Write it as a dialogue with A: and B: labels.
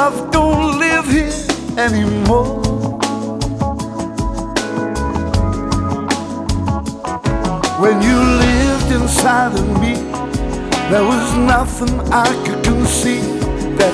A: love don't live here anymore. When you lived inside of me, there was nothing I could conceive